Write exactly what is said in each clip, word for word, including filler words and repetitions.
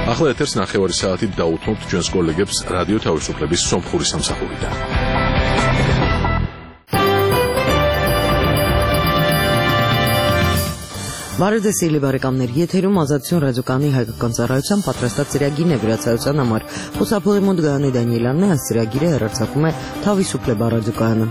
ახლა ეთერს ნახევარი საათით დაუთმობთ ჩვენს კოლეგებს რადიო თავისუფლების სომხური სამსახურიდან. Բարև սիրելի բարեկամներ, եթերում ազատություն ռադիոկայանի հայկական ծառայության պատրաստած ծրագիրն է վրացայության համար։ Խոսափողի մոտ Գայանե Դանիելյանն է, այս ծրագիրը հեռարձակում է Թավիսուփլե ռադիոկայանը։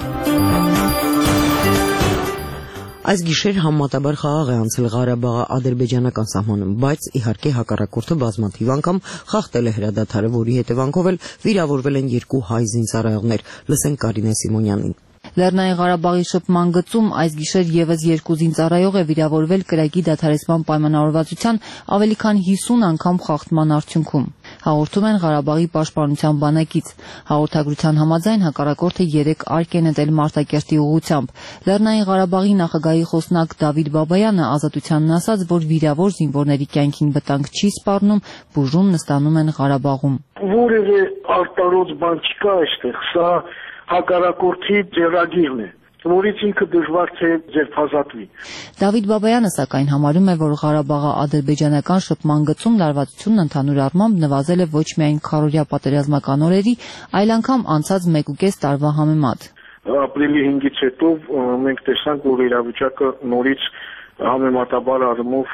Այս գիշեր համեմատաբար խաղաղ է անցել Ղարաբաղի ադրբեջանական սահմանում, բայց իհարկե հակառակորդը բազմաթիվ անգամ խախտել է հրադադարը, որի հետևանքով էլ վիրավորվել են երկու հայ զինծառայողներ։ Լսենք Կարինե Սիմոնյանին։ Լեռնային Ղարաբաղի շփման գծում այս գիշեր եւս երկու զինծառայող է վիրավորվել կրակի դադարեցման պայմանավորվածության ավելի քան հիսուն անգամ խախտման արդյունքում։ Հաղորդում են Ղարաբաղի պաշտպանության բանակից։ Հաղորդագրության համաձայն հակառակորդը երեք արկ է նետել Մարտակերտի ուղղությամբ։ Լեռնային Ղարաբաղի նախագահի խոսնակ Դավիթ Բաբայանը ազատությանն ասաց, որ վիրավոր զինվորների կյանքին վտանգ չի սպառնում, բուժում նստանում են Ղարաբաղում։ Որևէ արտարոց բան չկա այստեղ, սա հակառակորդի ձեռագիրն է, որից ինքը դժվար թե ձերբազատվի։ Դավիթ Բաբայանը սակայն համարում է, որ Ղարաբաղի ադրբեջանական շփման գծում լարվածությունն ընդհանուր առմամբ նվազել է ոչ միայն քառօրյա պատերազմական օրերի, այլ անգամ անցած մեկուկես տարվա համեմատ։ Ապրիլի հինգից հետո մենք տեսանք, որ իրավիճակը նորից համեմատաբար առումով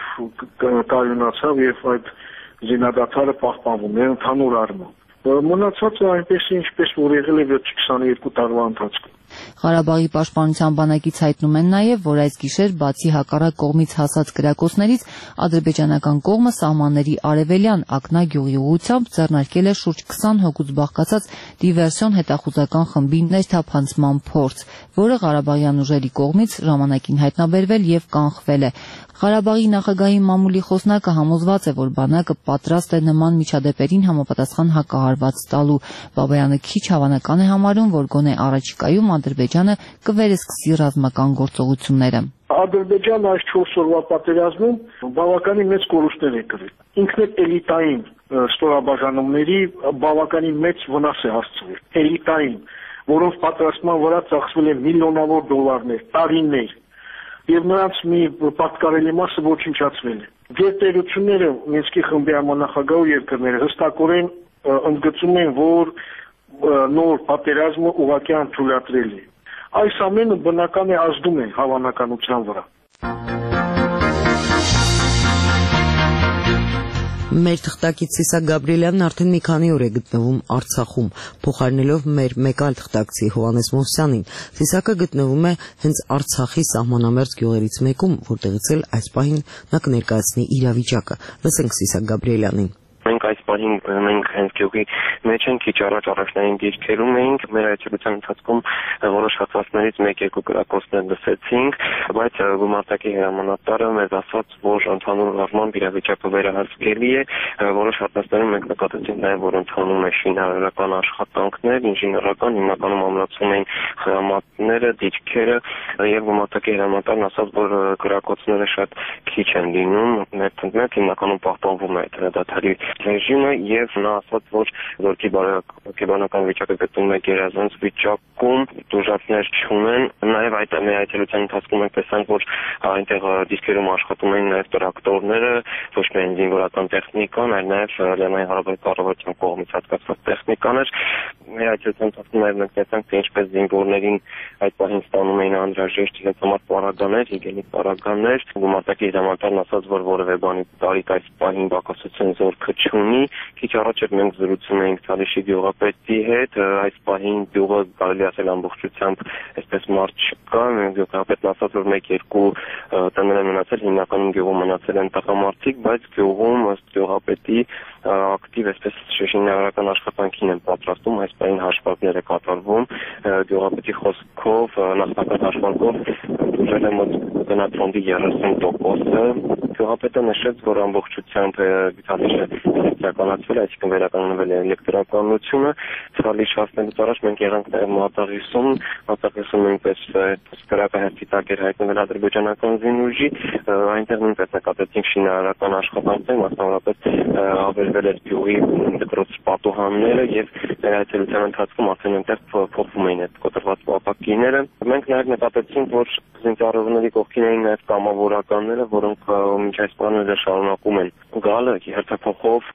կայունացավ եւ այդ զինադադարը պահպանվում է ընդհանուր առմամբ։ Մնացածը այնպես է, ինչպես որ եղել է վերջի քսաներկու տարվա ընթացքում։ Ղարաբաղի պաշտպանության բանակից հայտնում են նաև, որ այս գիշեր բացի հակառակ կողմից հասած կրակոցներից ադրբեջանական կողմը սահմանների արևելյան Ակնա գյուղի ուղղությամբ ձեռնարկել է շուրջ քսան հոգուց բաղկացած դիվերսիոն հետախուզական խմբի ներթափանցման փորձ, որը ղարաբաղյան ուժերի կողմից ժամանակին հայտնաբերվել եւ կանխվել է։ Ղարաբաղի նախագահի մամուլի խոսնակը համոզված է, որ բանակը պատրաստ է նման միջադեպերին համապատասխան հակահարված տալու։ Բաբայանը քիչ հավանական է համարում, որ գոնե առաջիկայում Ադրբեջանը կվերսկսի ռազմական գործողությունները։ Ադրբեջանը այս չորս օրվա պատերազմում բավականին մեծ կորուստներ է կրել։ Ինքն է էլիտային ստորաբաժանումների բավականին մեծ վնաս է հասցրել։ Էլիտային, որոնց պատրաստման վրա ծախսվել են միլիոնավոր դոլարներ, տարիներ, եւ նրանց մի պատկառելի մասը ոչնչացվել է։ Գերտերությունները Մինսկի խմբի համանախագահ երկրները հստակորեն ընդգծում են, որ նոր պատերազմը ուղղակի անթույլատրել է։ Այս ամենը բնական է ազդում է հավանականության վրա։ Մեր թղթակից Սիսակ Գաբրիելյանն արդեն մի քանի օր է գտնվում Արցախում, փոխարինելով մեր մեկ այլ թղթակցի Հովհաննես Մովսյանին։ Սիսակը գտնվում է հենց Արցախի սահմանամերձ գյուղերից մեկում, որտեղից էլ այս պահին նա կներկայացնի իրավիճակը։ Լսենք Սիսակ Գաբրիելյանին։ Մենք այս պահին մենք հենց գյուղի մեջ ենք, քիչ առաջ առաջնային դիրքերում էինք, մեր այցելության ընթացքում որոշ հատվածներից մեկ-երկու կրակոցներ լսեցինք, բայց գումարտակի հրամանատարը մեզ ասաց, որ ընդհանուր առմամբ իրավիճակը վերահսկելի է, որոշ հատվածներում մենք նկատեցինք նաև, որ ընթանում է շինարարական աշխատանքներ, ինժեներական, հիմնականում ամրացում էին խրամատները, դիրքերը, եւ գումարտակի հրամանատարն ասաց, որ կրակոցները շատ քիչ են լինում, մեր հիմնականում պահպանվում է հրադադարի ռեժիմը եւ նա ասաց, որ զորքի բարեկամական վիճակը գտնվում է գերազանց վիճակում, դժվարներ չունեն, նաեւ այդ մեր այցելության ընթացքում մենք տեսանք, որ այնտեղ դիսկերում աշխատում էին նաեւ տրակտորները, ոչ միայն զինվորական տեխնիկան, այլ նաեւ Լեռնային Ղարաբաղի կառավարության կողմից հատկացված տեխնիկաներ։ Մեր այցելության ընթացքում նաեւ մենք տեսանք, թե ինչպես զինվորներին այդ պահին ստանում էին անհրաժեշտ իրենց համար պարագաներ, հիգիենիկ պարագաներ։ Գումարտակի հրամանատարն ասաց, որ որևէ բանի տարիք այս պահին բակասություն զորքը չունի։ Քիչ առաջ էր մենք զրուցում էինք Ցալիշի գյուղապետի հետ, այս պահին գյուղը կարելի ասել ամբողջությամբ այսպես մարդ չկա, գյուղապետն ասաց, որ մեկ-երկու տներ են մնացել, հիմնականում գյուղում մնացել են տղամարդիկ, բայց գյուղում ըստ գյուղապետի ակտիվ այսպես շինարարական աշխատանքին են պատրաստում, այս պահին հաշվարկներ է կատարվում, գյուղապետի խոսքով նախնական հաշվարկով ուժել է մոտ գնացքների երեսուն տոկոսը։ Գյուղապետը նշեց, որ ամբողջությամբ Ցալիշը իրականացվել, այսինքն վերականգնվել է էլեկտրականությունը։ Ցալիշ հասնելուց առաջ մենք եղանք նաև Մարտաղիսում, Մարտաղիսում նույնպես կրակը հերթի տակ էր հայտնվել ադրբեջանական զինուժի, այնտեղ նույնպես նկատեցինք շինարարական աշխատանքներ, մասնավորապես ավերվել էր գյուղի դպրոց պատուհանները եւ մեր այցելության ընթացքում արդեն այնտեղ փոխվում էին այդ կոտրված ապակիները։ Մենք նաև նկատեցինք, որ զինծառայողների կողքին էին նաև կամավորականները, որոնք մինչ այս պլանները շարունակում են գալը հերթափոխով։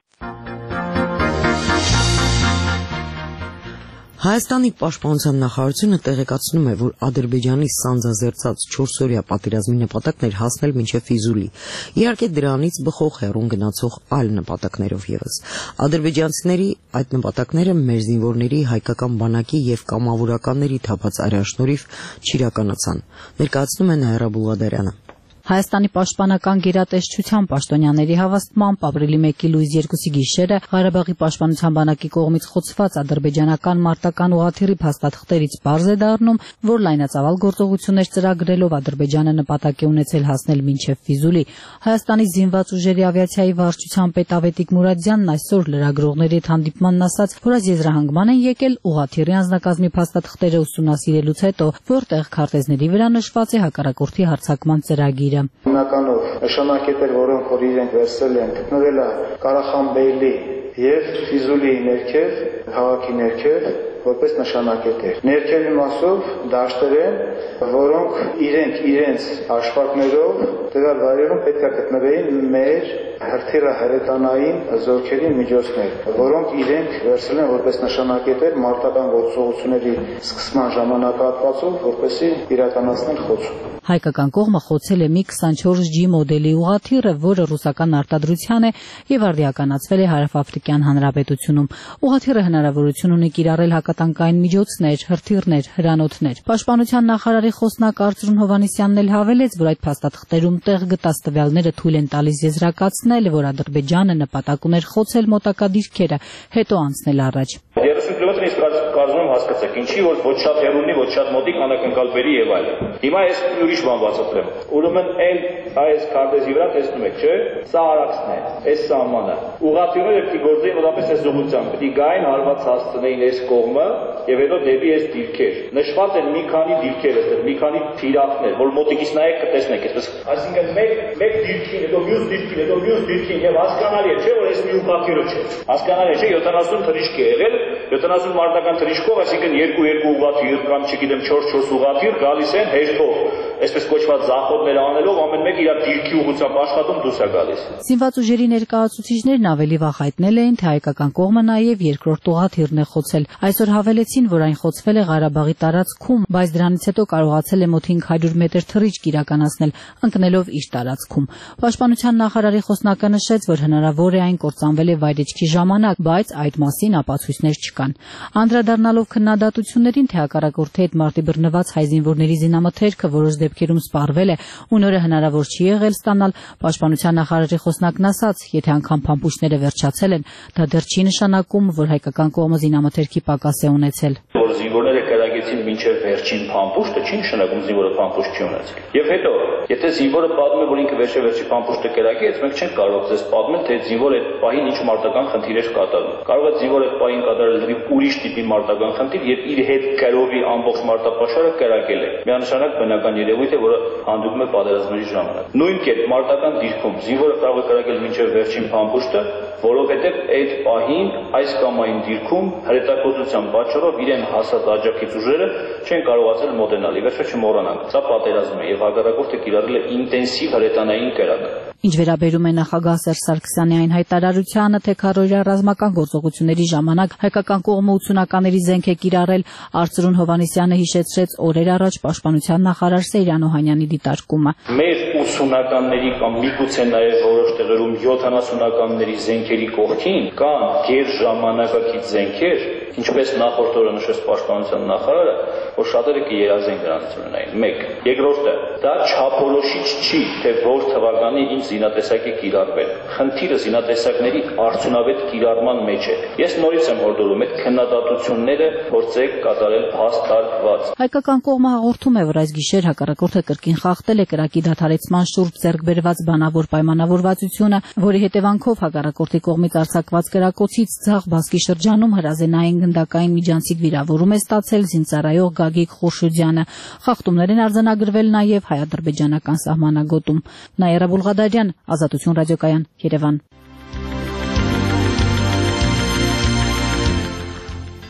Հայաստանի պաշտպանության նախարարությունը տեղեկացնում է, որ Ադրբեջանի սանձազերծած չորսօրյա պատերազմի նպատակն էր հասնել մինչև Ֆիզուլի։ Իհարկե դրանից բխող հեռուն գնացող այլ նպատակներով ևս։ Ադրբեջանցիների այդ նպատակները մեր զինվորների, հայկական բանակի եւ կամավորականների թափած արյաշնորհիվ չիրականացան։ Ներկայացնում է Նաիրա Բուլղադարյանը։ Հայաստանի պաշտպանական գերատեսչության պաշտոնյաների հավաստմամբ ապրիլի մեկի լույս երկուսի գիշերը Ղարաբաղի պաշտպանության բանակի կողմից խոցված ադրբեջանական մարտական ուղղաթիռի փաստաթղթերից պարզ է դառնում, որ լայնածավալ գործողություններ ծրագրելով Ադրբեջանը նպատակ է ունեցել հասնել մինչև Ֆիզուլի։ Հայաստանի զինված ուժերի ավիացիայի վարչության պետ Ավետիք Մուրադյանն այսօր լրագրողների հետ հանդիպմանն ասաց, որ այս եզրահանգման են եկել ուղղաթիռի անձնակազմի փաստաթղթերը ուսումնասիրելուց հետո, որտեղ քարտեզների վրա նշված է հակառակորդի հարձակման ծրագիր։ Հիմնականով նշանակետեր, որոնք որ իրենք վերցրել են, գտնվել է Ղարախանբեյլի եւ Ֆիզուլի ներքև, քաղաքի ներքև, որպես նշանակետեր։ Ներքևի մասով դաշտեր են, որոնք իրենք իրենց հաշվարկներով տվյալ վայրերում պետք է գտնվեին մեր հրթիռահրետանային զորքերի միջոցներ, որոնք իրենք վերցրել են որպես նշանակետեր մարտական գործողությունների սկսման ժամանակահատվածով, որպեսզի իրականացնեն խոցում։ Հայկական կողմը խոցել է մի քսանչորս ջի մոդելի ուղղաթիռը, որը ռուսական արտադրության է եւ արդիականացվել է Հարավաֆրիկյան Հանրապետությունում։ Ուղղաթիռը հնարավորություն ունի կիրառել հակատանկային միջոցներ, հրթիռներ, հրանոթներ։ Պաշտպանության նախարարի խոսնակ Արծրուն Հովհաննիսյանն էլ հավելեց, որ այդ փաստաթղթերում տեղ գտած տվյալները թույլ են տալիս եզրակացնել, որ Ադրբեջանը նպատակ ուներ խոցել մոտակա դիրքերը, հետո անցնել առաջ։ երեսուն կիլոմետր իսկ կազմում հասկացեք, ինչի որ ոչ շատ հեռունի, ոչ շատ մոտիկ անակնկալ բերի եւ այլն։ Հիմա ես ուրիշ բան բացատրեմ։ Ուրեմն այն այս քարտեզի վրա տեսնում եք, չէ՞, սա արաքսն է, այս սահմանը։ Ուղղաթիռները պետք է գործեին մոտապես այս ուղղությամբ, պետք է գային հարված հասցնեին այս կողմը եւ հետո դեպի այս դիրքեր։ Նշված են մի քանի դիրքեր այստեղ, մի քանի թիրախներ, որ մոտիկից նայեք կտեսնեք, այսպես, այսինքն մեկ մեկ դիրքին, հետո մյուս դիրքին, հետո մյուս դիրքին եւ հասկանալի է, չէ՞ որ այս մի ուղղաթիռը չէ։ Հասկանալի է, չէ՞, յոթանասուն թռիչք է եղել, յոթանասուն մարտական թռիչքով, այսինքն երկու երկու ուղղաթիռ կամ չգիտեմ չորս չորս ուղղաթիռ գալիս են հերթով, այսպես կոչված զախոտներ անելով ամեն մեկ իր դիրքի ուղղությամբ աշխատում դուրս է գալիս։ Զինված ուժերի ներկայացուցիչներն ավելի վաղ հայտնել էին, թե հայկական կողմը նաև երկրորդ ուղղաթիռն է խոցել։ Այսօր հավելեցին, որ այն խոցվել է Ղարաբաղի տարածքում, բայց դրանից հետո կարողացել է մոտ հինգ հարյուր մետր թռիչք իրականացնել, ընկնելով իր տարածքում։ Պաշտպանության նախարարի խոսնակը նշեց, որ հնարավոր է այն կործանվել է վայրեջքի ժամանակ, բայց այդ մասին ապացույցներ չկան։ Անդրադառնալով քննադատություններին, թե հակառակորդի հետ մարտի բռնված հայ զինվորների զինամթերքը որոշ դեպքերում սպառվել է ու նորը հնարավոր չի եղել ստանալ, պաշտպանության նախարարի խոսնակն ասաց, եթե անգամ փամփուշտները վերջացել են, դա դեռ չի նշանակում, որ հայկական կողմը զինամթերքի պակաս է ունեցել։ Որ զինվորները կրակեցին մինչև վերջին փամփուշտը, չի նշանակում զինվորը փամփուշտ չի ունեցել։ Եվ հետո, եթե զինվորը պատմում է, որ ինքը վերջի փամփուշտը կրակեց, մենք չենք կարող ձեզ պատմել, թե զինվորը այդ պահին ինչ մարտական խնդիր էր կատարում։ Կարող է զինվորը այդ պահին կատարել ուրիշ տիպի մարտական խնդիր եւ իր հետ կրովի ամբողջ մարտապաշարը կրակել է։ Միանշանակ բնական երևույթ է, որը հանդիպում է պատերազմների ժամանակ։ Նույն կերպ մարտական դիրքում զինվորը կարող է կրակել մինչև վերջին փամփուշտը, որովհետեւ այդ պահին այս կամ այն դիրքում հրետակոծության պատճառով իրեն հասած աջակից ուժերը չեն կարողացել մոտենալ։ Ի վերջո չմոռանանք, սա պատերազմ է եւ հակառակորդը կիրառել է ինտենսիվ հրետանային կրակ։ Ինչ վերաբերում է նախագահ Սերժ Սարգսյանի այն հայտարարությանը, թե քարոզիա ռազմական գործողությունների ժամանակ հայկական կողմը ութսունականների զենք է կիրառել, Արծրուն Հովհաննիսյանը հիշեցրեց օրեր առաջ պաշտպանության նախարար Սեյրան Օհանյանի դիտարկումը։ Մեր ութսունականների կամ միգուցե նաև որոշ տեղերում յոթանասունականների զենքերի կողքին կան գերժամանակակից զենքեր, ինչպես նախորդ օրը նշեց պաշտպանության նախարարը, որ շատերը կերազեն դրանից ունենային։ Մեկ։ Երկրորդը, դա չափորոշիչ չի, թե որ թվականի ինչ զինատեսակ է կիրառվել։ Խնդիրը զինատեսակների արդյունավետ կիրառման մեջ է։ Ես նորից եմ հորդորում այդ քննադատությունները փորձեք կատարել հաստատված։ Հայկական կողմը հաղորդում է, որ այս գիշեր հակառակորդը կրկին խախտել է կրակի դադարեցման շուրջ ձեռք բերված բանավոր պայմանավորվածությունը, որի հետևանքով հակառակորդի կողմից արձակված կրակոցից ձախ բասկի շրջանում հրազենային գնդակային միջանցիկ վիրավորում է ստացել զինծառայող Գագիկ Խուրշուդյանը։ Խախտումներ են արձանագրվել նաև հայ-ադրբեջանական սահմանագոտում։ Նաիրա Բուլղադարյան, Ազատություն ռադիոկայան, Երևան։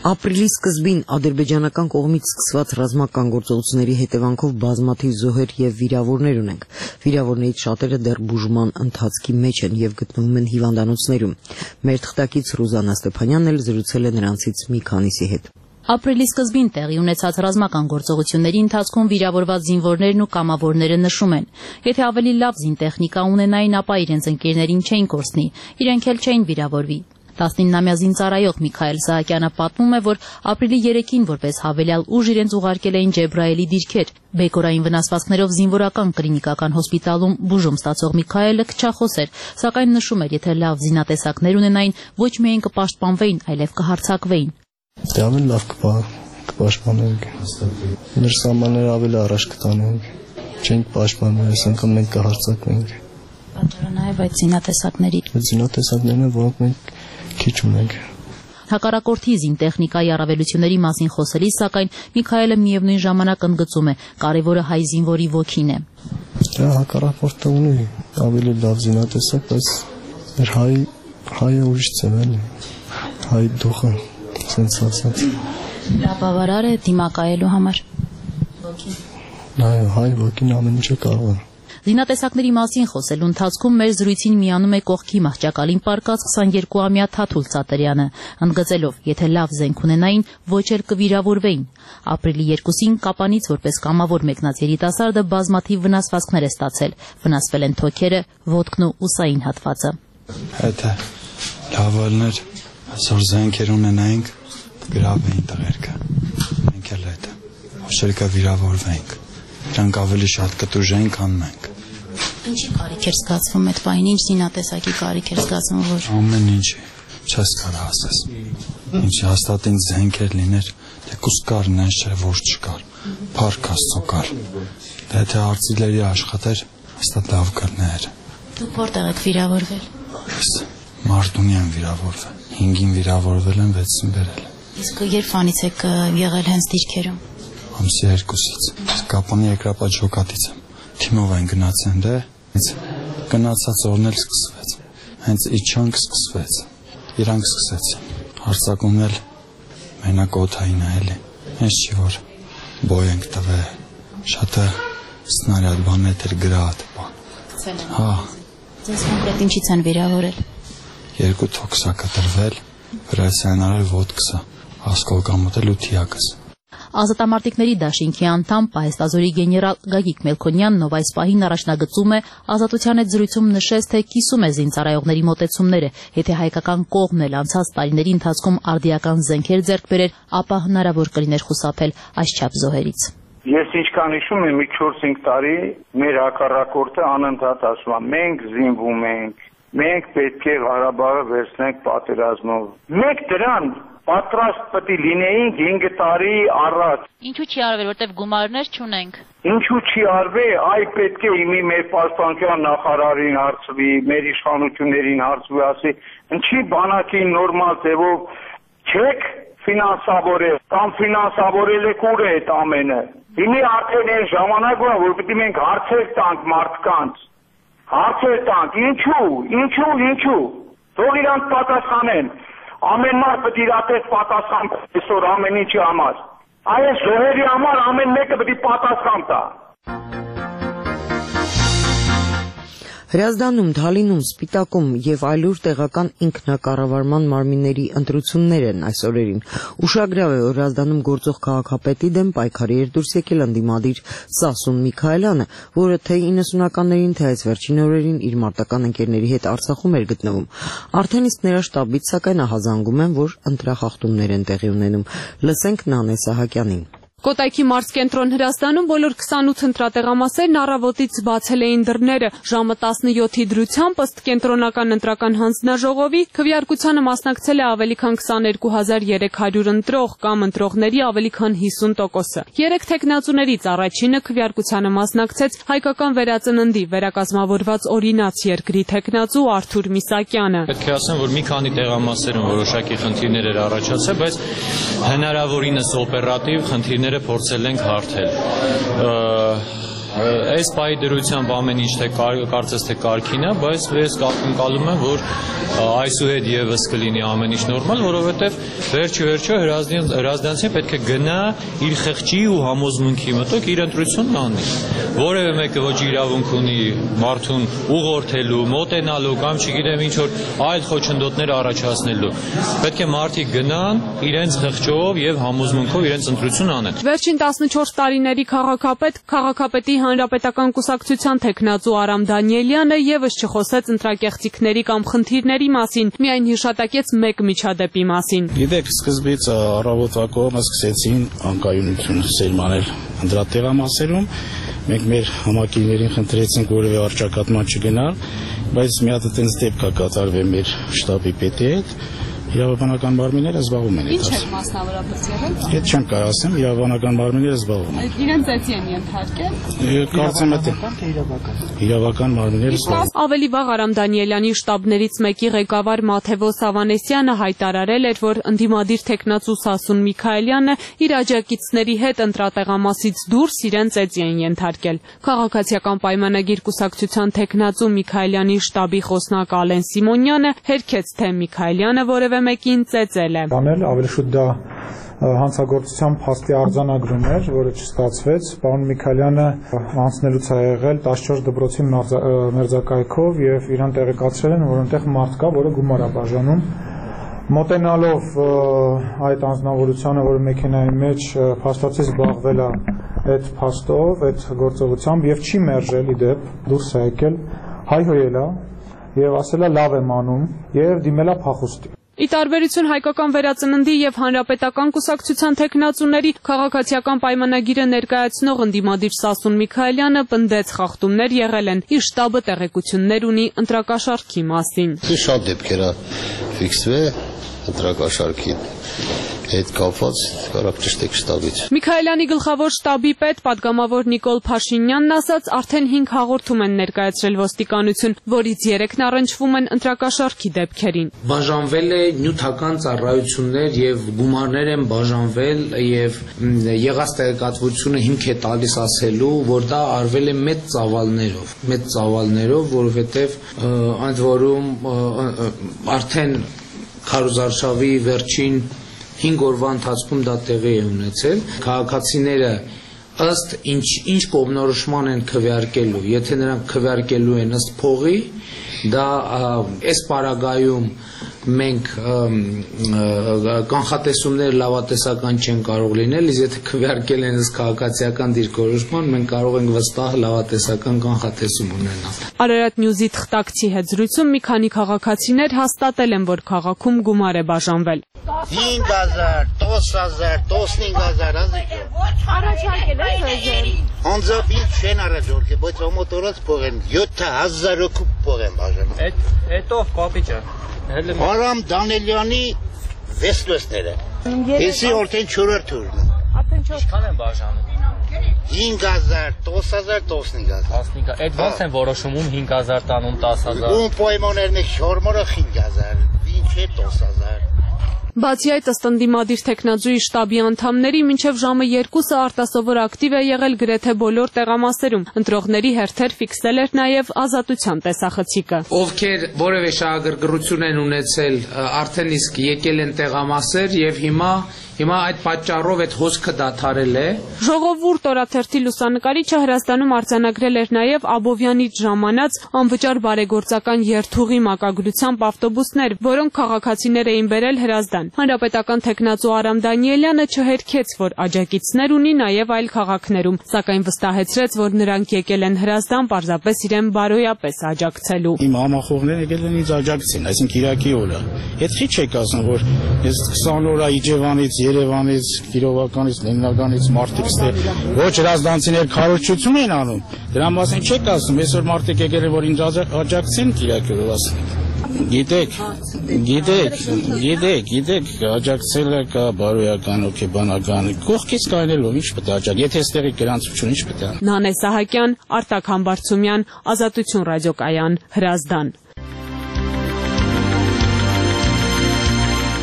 Ապրիլի սկզբին ադրբեջանական կողմից սկսված ռազմական գործողությունների հետևանքով բազմաթիվ զոհեր եւ վիրավորներ ունենք։ Վիրավորներից շատերը դեռ բուժման ընթացքի մեջ են եւ գտնվում են հիվանդանոցներում։ Մեր թղթակից Ռուզանա Ստեփանյանն էլ զրուցել է նրանցից մի քանիսի հետ։ Ապրիլի սկզբին տեղի ունեցած ռազմական գործողությունների ընթացքում վիրավորված զինվորներն ու կամավորները նշում են. Եթե ավելի լավ զինտեխնիկա ունենային, ապա իրենց ընկերներին չէին կորցնի, իրենք էլ չէին վիրավորվի։ տասնինամյա զինծառայող Միքայել Սահակյանը պատմում է, որ ապրիլի երեքին որպես հավելյալ ուժ իրենց ուղարկել էին Ջեբրայելի դիրքեր։ Բեկորային վնասվածքներով զինվորական կլինիկական հոսպիտալում բուժում ստացող Միքայելը քչախոս էր, սակայն նշում էր, եթե լավ զինատեսակներ ունենային, ոչ միայն կպաշտպանվեին, այլև կհարձակվեին։ Դե ավելի լավ կպաշտպանենք։ Մեր սահմանները ավելի առաջ կտանենք։ Չենք պաշտպանվել, այս անգամ մենք կհարձակվենք։ Պատճառը նաև այդ զինատեսակների։ Զինատեսակներն են, որոնք մենք քիչ ունենք։ Հակառակորդի զինտեխնիկայի առավելությունների մասին խոսելիս, սակայն Միքայելը միևնույն ժամանակ ընդգծում է, կարևորը հայ զինվորի ոգին է։ Դա հակառակորդը ունի ավելի լավ զինատեսակ, բայց մեր հայ հայը ուրիշ ծեվել է։ Հայ դուխը sense ասած։ Դա բավարար է դիմակայելու համար։ Ոգին։ Այո, հայ ոգին ամեն ինչը կարող է։ Զինատեսակների մասին խոսելու ընթացքում մեր զրույցին միանում է կողքի մահճակալին պառկած քսաներկուամյա Թաթուլ Ծատերյանը, ընդգծելով, եթե լավ զենք ունենային, ոչ էլ կվիրավորվեին։ Ապրիլի երկուսին Կապանից որպես կամավոր մեկնած երիտասարդը բազմաթիվ վնասվածքներ է ստացել, վնասվել են թոքերը, ոտքն ու ուսային հատվածը։ Եթե լավ ալներ, այսօր զենքեր ունենայինք, գրավեին տղերքը։ Մենք էլ այդ ոչ էլ կվիրավորվեինք։ Դրանք ավելի շատ կտուժեին, քան մենք։ Ինչի կարիք էր զգացվում այդ պահին, ինչ զինատեսակի կարիք էր զգացվում, որ ամեն ինչի չես կարող ասես։ Ինչ հաստատ ինձ զենքեր լիներ, թեկուզ կար, նենց չէ, որ չկար։ Փառք Աստծո կար։ Դա եթե արծիլերի աշխատեր, հաստատ լավ կլներ։ Դուք որտեղ եք վիրավորվել։ Ես Մարտունի եմ վիրավորվել։ հինգին վիրավորվել եմ, վեցին բերել։ Իսկ երբ անից եք եղել հենց դիրքերում։ Ամսի երկուսից։ Կապանի երկրապաճոկատից եմ։ Թիմով են գնացել դե, հենց գնացած օրն էլ սկսվեց։ Հենց իջանք սկսվեց։ Իրանք սկսեցին։ Հարձակումն էլ մենակ օդային է էլի։ Հենց չի որ բոյ ենք տվել։ Շատը սնարյադ բաներ էր գրատ բան։ Հա։ Ձեզ կոնկրետ ինչից են վիրավորել։ Երկու թոքսա կտրվել, վրայսյան արել ոտքսը, ասկոլկամոտել ու թիակս։ Ազատամարտիկների դաշինքի անդամ պահեստազորի գեներալ Գագիկ Մելքոնյանն, ով այս պահին առաջնագծում է, Ազատության հետ զրույցում նշեց, թե կիսում է զինծառայողների մոտեցումները, եթե հայկական կողմն էլ անցած տարիների ընթացքում արդիական զենքեր ձեռք բերեր, ապա հնարավոր կլիներ խուսափել այսչափ զոհերից։ Ես ինչքան հիշում եմ, մի չորս-հինգ տարի մեր հակառակորդը անընդհատ ասում է, մենք զինվում ենք, մենք պետք է Ղարաբաղը վերցնենք պատերազմով։ Մենք դրան պատրաստ պետք է լինեինք հինգ տարի առաջ։ Ինչու չի արվել, որտեվ գումարներ չունենք։ Ինչու չի արվել, այ պետք է իմի մեր պաշտպանության նախարարին հարցվի, մեր իշխանություններին հարցվի, ասի, ինչի բանակին նորմալ ձևով չեք ֆինանսավորել, կամ ֆինանսավորել եք ուր է այդ ամենը։ Իմի արդեն այն ժամանակն է, որ պետք է մենք հարցեր տանք մարդկանց։ Հարցեր տանք, ինչու, ինչու, ինչու։ Թող իրանք պատասխանեն։ Ամեն մարդ պետք է իրատես պատասխան այսօր ամեն ինչի համար։ Այս զոհերի համար ամեն մեկը պետք է պատասխան տա։ Հրազդանում, Թալինում, Սպիտակում եւ այլուր տեղական ինքնակառավարման մարմինների ընտրություններ են այս օրերին։ Ուշագրավ է, որ Հրազդանում գործող քաղաքապետի դեմ պայքարի էր դուրս եկել ընդդիմադիր Սասուն Միքայելյանը, որը թե իննսունականներին, թե այս վերջին օրերին իր մարտական ընկերների հետ Արցախում էր գտնվում։ Արդեն իսկ նրա շտաբից սակայն ահազանգում են, որ ընտրախախտումներ են տեղի ունենում։ Լսենք Նանե Սահակյանին։ Կոտայքի մարզկենտրոն Հրազդանում բոլոր քսանութ ընտրատեղամասերն առավոտից բացել էին դռները։ Ժամը տասնյոթի դրությամբ ըստ կենտրոնական ընտրական հանձնաժողովի քվեարկությանը մասնակցել է ավելի քան քսաներկու հազար երեք հարյուր ընտրող կամ ընտրողների ավելի քան հիսուն տոկոսը։ Երեք թեկնածուներից առաջինը քվեարկությանը մասնակցեց հայկական վերածննդի վերակազմավորված օրինաց երկրի թեկնածու Արթուր Միսակյանը։ Պետք է ասեմ, որ մի քանի տեղամասերում որոշակի խնդիրներ էր առաջացել, բայց հնարավորինս օպերատիվ խնդիրներ փորձել ենք հարթել։ Այս պահի դրությամբ ամեն ինչ թե կարծես թե կարգին է, բայց ես ակնկալում եմ, որ այսուհետ եւս կլինի ամեն ինչ նորմալ, որովհետեւ վերջի վերջո հրազդանցին պետք է գնա իր խղճի ու համոզմունքի մտок իր ընտրությունն անի։ Որևէ մեկը ոչ իրավունք ունի մարդուն ուղղորդելու, մոտենալու կամ չգիտեմ ինչ որ այլ խոչընդոտներ առաջացնելու։ Պետք է մարդիկ գնան իրենց խղճով եւ համոզմունքով իրենց ընտրություն անեն։ Վերջին տասնչորս տարիների քաղաքապետ, քաղաքապետի հանրապետական կուսակցության թեկնածու Արամ Դանիելյանը եւս չխոսեց ընտրակեղծիքների կամ խնդիրների մասին, միայն հիշատակեց մեկ միջադեպի մասին։ Գիտեք, սկզբից առավոտվա կողմը սկսեցին անկայունություն սերմանել ընտրատեղամասերում։ Մենք մեր համակիրներին խնդրեցինք որևէ առճակատման չգնալ, բայց մի հատ այդպես դեպք կա կատարվել մեր շտաբի պետի հետ։ Իրավաբանական մարմինները զբաղվում են։ Ինչ է մասնավորապես եղել։ Այդ չեմ կարող ասեմ, իրավաբանական մարմինները զբաղվում են։ Իրենց ծեծի են ենթարկել։ Կարծեմ թե իրավական մարմինները զբաղվում։ Ավելի վաղ Արամ Դանիելյանի շտաբներից մեկի ղեկավար Մաթևոս Ավանեսյանը հայտարարել էր, որ ընդդիմադիր թեկնածու Սասուն Միքայելյանը իր աջակիցների հետ ընտրատեղամասից դուրս իրեն ծեծի են ենթարկել։ Քաղաքացիական պայմանագիր կուսակցության թեկնածու Միքայելյանի շտաբի խոսնակ Ալեն Սիմոնյանը հերքեց, թե Միքայելյանը որևէ մեկին ծեծել է։ Անել ավելի շուտ դա հանցագործության փաստի արձանագրում էր, որը չստացվեց։ Պարոն Միքայելյանը անցնելուց է եղել տասնչորս դպրոցի մերձակայքով եւ իրան տեղեկացրել են, որ այնտեղ մարդ կա, որը գումար է բաժանում։ Մոտենալով այդ անձնավորությանը, որը մեքենայի մեջ փաստացի զբաղվել է այդ փաստով, այդ գործողությամբ եւ չի մերժել իդեպ, դուրս է եկել, հայհոյել է եւ ասել է լավ եմ անում եւ դիմել է փախուստի։ Ի տարբերություն հայկական վերածննդի եւ հանրապետական կուսակցության թեկնածուների, քաղաքացիական պայմանագիրը ներկայացնող ընդդիմադիր Սասուն Միքայելյանը պնդեց խախտումներ եղել են, իր շտաբը տեղեկություններ ունի ընտրակաշառքի մասին։ Շատ դեպքեր է ֆիքսվել ընտրակաշառքի հետ կապված կարակ ճշտեք շտաբից։ Միքայելյանի գլխավոր շտաբի պետ պատգամավոր Նիկոլ Փաշինյանն ասաց, արդեն հինգ հաղորդում են ներկայացրել ոստիկանություն, որից երեքն առնչվում են ընտրակաշառքի դեպքերին։ Բաժանվել է նյութական ծառայություններ եւ գումարներ են բաժանվել եւ եղած տեղեկատվությունը հիմք է տալիս ասելու, որ դա արվել է մեծ ծավալներով, մեծ ծավալներով, որովհետեւ ընդ որում արդեն քարոզարշավի վերջին հինգ օրվա ընթացքում դա տեղի է ունեցել։ Քաղաքացիները ըստ ինչ ինչ կողմնորոշման են քվեարկելու, եթե նրանք քվեարկելու են ըստ փողի, դա այս պարագայում մենք կանխատեսումներ լավատեսական չեն կարող լինել, իսկ եթե քվեարկել են ըստ քաղաքացիական դիրքորոշման, մենք կարող ենք վստահ լավատեսական կանխատեսում ունենալ։ Արարատ Նյուզի թղթակցի հետ զրույցում մի քանի քաղաքացիներ հաստատել են, որ քաղաքում գումար է բաժանվել։ հինգ հազար, տասը հազար, տասնհինգ հազար, առաջարկել եք հազար։ Անձամբ ինչ չեն առաջարկել, բայց ամոթորած փող են, յոթ հազար օքուպ փող են բաժանում։ Այդ ով պապիճը։ Արամ Դանիելյանի վեստվեսները։ Էսի արդեն չորրորդ турն է։ Ինչքան են բաժանում։ հինգ հազար, տասը հազար, տասնհինգ հազար։ Այդ ո՞նց են որոշում ում հինգ հազար տանում տասը հազար։ Ում պայմաններն է շորմորը հինգ հազար, ինչ է տասը հազար։ Բացի այդ, ըստ ընդդիմադիր թեկնածուի շտաբի անդամների, մինչև ժամը երկուսը արտասովոր ակտիվ է եղել գրեթե բոլոր տեղամասերում։ Ընտրողների հերթեր ֆիքսել էր նաև Ազատության տեսախցիկը։ Ովքեր որևէ շահագրգռություն են ունեցել, արդեն իսկ եկել են տեղամասեր եւ հիմա Հիմա այդ պատճառով այդ հոսքը դադարել է։ Ժողովուրդ օրաթերթի լուսանկարիչը Հրազդանում արձանագրել էր նաև Աբովյանից ժամանած անվճար բարեգործական երթուղի մակագրությամբ ավտոբուսներ, որոնք քաղաքացիներ էին բերել Հրազդան։ Հանրապետական թեկնածու Արամ Դանիելյանը չհերքեց, որ աջակիցներ ունի նաև այլ քաղաքներում, սակայն վստահեցրեց, որ նրանք եկել են Հրազդան պարզապես իրեն բարոյապես աջակցելու։ Իմ համախոհներն եկել են ինձ աջակցին, այսինքն Կիրակի օրը։ Այդ քիչ եք ասում, որ ես քսան օր Իջևանից Երևանից, Կիրովականից, Լենինականից մարդիկ ստե ոչ հրազդանցիներ քարոզչություն են անում։ Դրա մասին չեք ասում, այսօր մարդիկ եկել են որ ինձ աջակցեն Կիրակի օրը ասում։ Գիտեք, գիտեք, գիտեք, գիտեք, աջակցելը կա բարոյական, օքեբանական, կողքից կանելով ինչ պետք է աջակ, եթե այստեղի գրանցություն ինչ պետք է։ Նանե Սահակյան, Արտակ Համբարձումյան, Ազատություն ռադիոկայան, Հրազդան։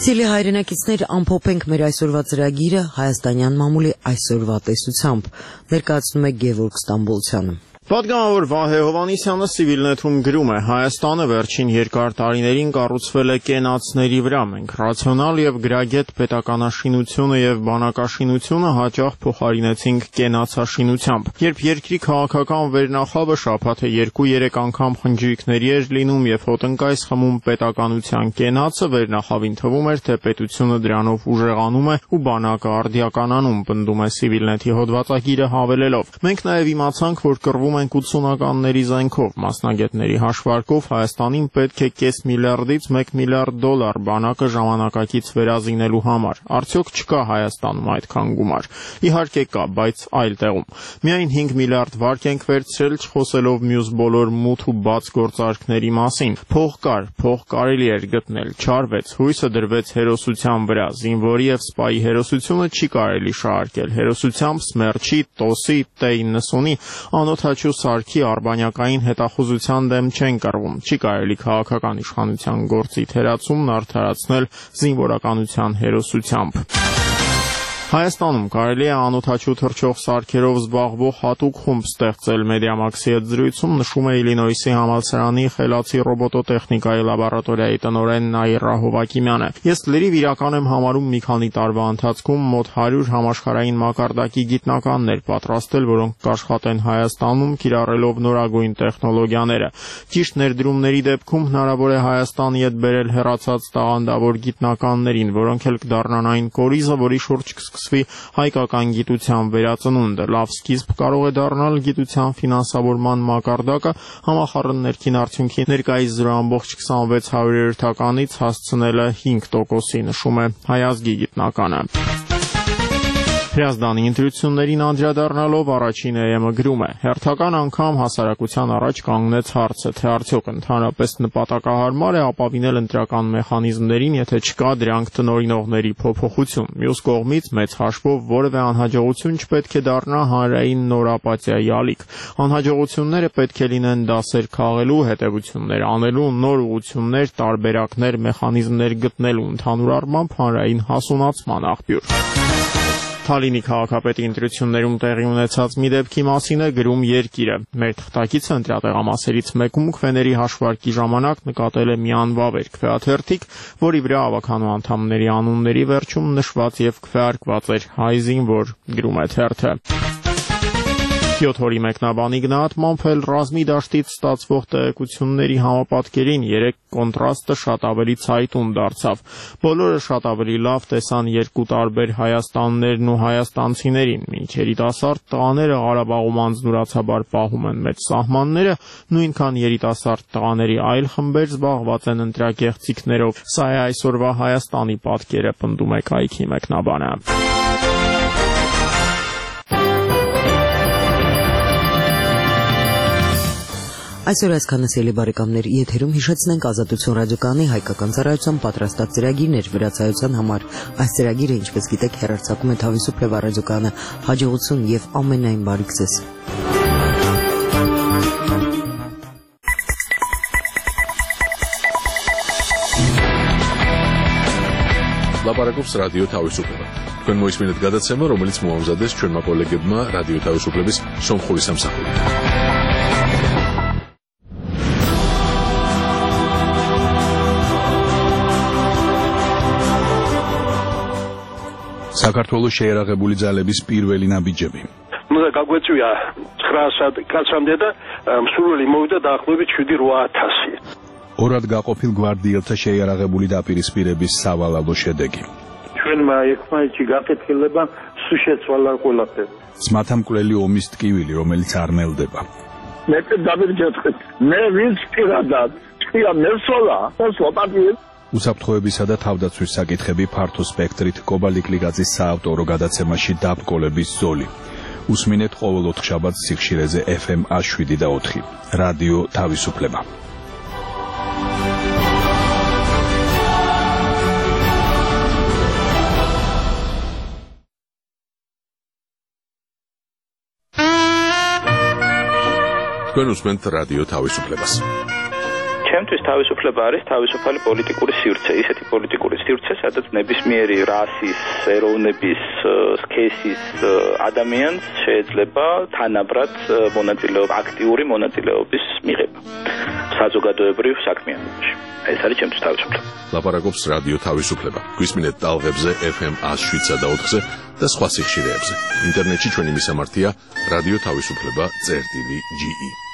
Սիրելի հայրենակիցներ, ամփոփենք մեր այսօրվա ծրագիրը հայաստանյան մամուլի այսօրվա տեսությամբ։ Ներկայացնում է Գևորգ Ստամբոլցյանը։ Պատգամավոր Վահե Հովհաննիսյանը Civilnet-ում գրում է. Հայաստանը վերջին երկար տարիներին կառուցվել է կենացների վրա։ Մենք ռացիոնալ եւ գրագետ պետականաշինությունը եւ բանակաշինությունը հաճախ փոխարինեցինք կենացաշինությամբ։ Երբ երկրի քաղաքական վերնախավը շաբաթը երկու-երեք անգամ խնջույքների էր լինում եւ հոտնկայս խմում պետականության կենացը, վերնախավին թվում էր, թե պետությունը դրանով ուժեղանում է ու բանակը արդիականանում, պնդում է Civilnet-ի հոդվածագիրը հավելելով. Մենք նաեւ իմացանք, որ կռվում ենք ութսունականների զենքով, մասնագետների հաշվարկով Հայաստանին պետք է կես միլիարդից մեկ միլիարդ դոլար բանակը ժամանակակից վերազինելու համար։ Արդյոք չկա Հայաստանում այդքան գումար։ Իհարկե կա, բայց այլ տեղում։ Միայն հինգ միլիարդ վարկ ենք վերցրել, չխոսելով մյուս բոլոր մութ ու բաց գործարքների մասին։ Փող կար, փող կարելի էր գտնել, չարվեց, հույսը դրվեց հերոսության վրա։ Զինվորի եւ սպայի հերոսությունը չի կարելի շահարկել։ Հերոսությամբ Սմերչի, Տոսի, Տե իննսունի անօթաչու Սարքի արբանյակային հետախուզության դեմ չեն կռվում։ Չի կարելի քաղաքական իշխանության գործի թերացումն արդարացնել զինվորականության հերոսությամբ։ Հայաստանում կարելի է անօթաչու թռչող սարքերով զբաղվող հատուկ խումբ ստեղծել։ Մեդիամաքսի հետ զրույցում նշում է Իլինոյսի համալսարանի խելացի ռոբոտոտեխնիկայի լաբորատորիայի տնօրեն Նաիրա Հովակիմյանը։ Ես լրիվ իրական եմ համարում մի քանի տարվա ընթացքում մոտ հարյուր համաշխարհային մակարդակի գիտնականներ պատրաստել, որոնք կաշխատեն Հայաստանում, կիրառելով նորագույն տեխնոլոգիաները։ Ճիշտ ներդրումների դեպքում հնարավոր է Հայաստանի հետ բերել հեռացած տաղանդավոր գիտնականներին, որոնք էլ կդառնան այն կորիզը, որի շուրջ կսկսվի հայկական գիտության վերածնունդը։ Լավ սկիզբ կարող է դառնալ գիտության ֆինանսավորման մակարդակը համախառն ներքին արդյունքի ներկայիս զրո ամբողջ քսանվեց հարյուրերորդականից հասցնելը հինգ տոկոսի, նշում է Հայ ազգի գիտնականը։ Հրազդանի ընտրություններին անդրադառնալով առաջին ԵՄ գրում է. հերթական անգամ հասարակության առաջ կանգնեց հարցը, թե արդյոք ընդհանրապես նպատակահարմար է ապավինել ընտրական մեխանիզմներին, եթե չկա դրանք տնօրինողների փոփոխություն։ Մյուս կողմից մեծ հաշվով որևէ անհաջողություն չպետք է դառնա հանրային նոր ապաթիայի ալիք։ Անհաջողությունները պետք է լինեն դասեր քաղելու, հետևություններ անելու, նոր ուղղություններ, տարբերակներ, մեխանիզմներ գտնելու, ընդհանուր առմամբ հանրային հասունացման աղբյուր։ Թալինի քաղաքապետի ընտրություններում տեղի ունեցած մի դեպքի մասին է գրում Երկիրը։ Մեր թղթակիցը ընտրատեղամասերից մեկում քվեների հաշվարկի ժամանակ նկատել է մի անվավեր քվեաթերթիկ, որի վրա ավականու անդամների անունների վերջում նշված եւ քվեարկված էր հայ զինվոր, գրում է թերթը։ Յոթ օրի մեկնաբանի գնահատմամբ էլ ռազմի դաշտից ստացվող տեղեկությունների համապատկերին երեք կոնտրաստը շատ ավելի ցայտուն դարձավ։ Բոլորը շատ ավելի լավ տեսան երկու տարբեր Հայաստաններն ու հայաստանցիներին։ Մինչ երիտասարդ տղաները Ղարաբաղում անձնուրացաբար պահում են մեծ սահմանները, նույնքան երիտասարդ տղաների այլ խմբեր զբաղված են ընտրակեղծիքներով։ Սա է այսօրվա Հայաստանի պատկերը, պնդում է կայքի մեկնաբանը։ Այսօր այսքանը սիրելի բարեկամներ, եթերում հիշեցնենք Ազատություն ռադիոկայանի հայկական ծառայության պատրաստած ծրագիրներ վրացայության համար։ Այս ծրագիրը, ինչպես գիտեք, հեռարձակում է Թավիսուփլեվա ռադիոկայանը։ Հաջողություն եւ ամենայն բարիք ձեզ։ Լապարակով ռադիո Թավիսուփլեվա։ Կան մոյս մինուտ գադացեմը, რომელიც մոհամզադես չոր մակոլեգբմա ռադիո Թավիսուփլեվիս սոմխորի սամսախոյ։ საქართველოს შეერაღებული ძალების პირველი ნაბიჯები. უნდა გაგვეწვია ცხრაასად კაცამდე და მსურველი მოვიდა დაახლოებით შვიდი ათასი. ორად გაყოფილ გვარდიელთა შეიარაღებული დაპირისპირების სავალალო შედეგი. ჩვენმა ერთმანეთში გაკეთილება სულ შეცვალა ყველაფერი. ძმათამკვლელი ომის ტკივილი, რომელიც არ ნელდება. მე დავირჯეთხეთ. მე ვინც პირადად თქვია მესოლა და სვაპატი უსაფრთხოებისა და თავდაცვის საკითხები ფართო სპექტრით კობალიკლიგაძის საავტორო გადაცემაში დაბკოლების ზოლი. უსმინეთ ყოველ ოთხშაბათს სიხშირეზე ეფ ემ შვიდ და ოთხი. რადიო თავისუფლება. თქვენ უსმენთ რადიო თავისუფლებას. ჩემთვის თავისუფლება არის თავისუფალი პოლიტიკური სივრცე, ისეთი პოლიტიკური სივრცე, სადაც ნებისმიერი რასის, ეროვნების, სქესის ადამიანს შეიძლება თანაბრად მონაწილეობა, აქტიური მონაწილეობის მიღება საზოგადოებრივ საქმიანობაში. ეს არის ჩემთვის თავისუფლება. ლაპარაკობს რადიო თავისუფლება. გვისმინეთ ტალღებზე ეფ ემ one oh seven და ოთხზე და სხვა სიხშირეებზე. ინტერნეტში ჩვენი მისამართია რადიო თავისუფლება წერტილი ჯი ი.